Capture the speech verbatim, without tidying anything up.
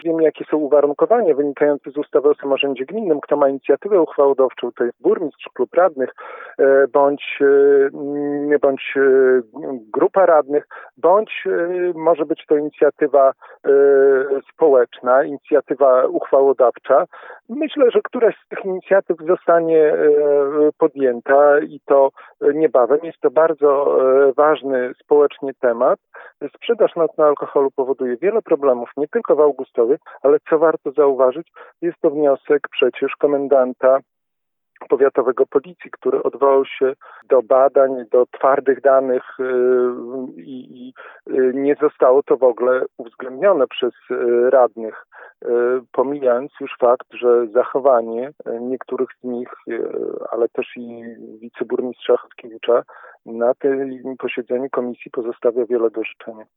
Wiem, jakie są uwarunkowania wynikające z ustawy o samorządzie gminnym. Kto ma inicjatywę uchwałodawczą, to jest burmistrz, klub radnych, bądź, bądź grupa radnych, bądź może być to inicjatywa społeczna, inicjatywa uchwałodawcza. Myślę, że któraś z tych inicjatyw zostanie podjęta i to niebawem. Jest to bardzo ważny społecznie temat. Sprzedaż nocna alkoholu powoduje wiele problemów, nie tylko w Augustowie, ale co warto zauważyć, jest to wniosek przecież komendanta powiatowego policji, który odwołał się do badań, do twardych danych i, i nie zostało to w ogóle uwzględnione przez radnych, pomijając już fakt, że zachowanie niektórych z nich, ale też i wiceburmistrza Chodkiewicza na tym posiedzeniu komisji pozostawia wiele do życzenia.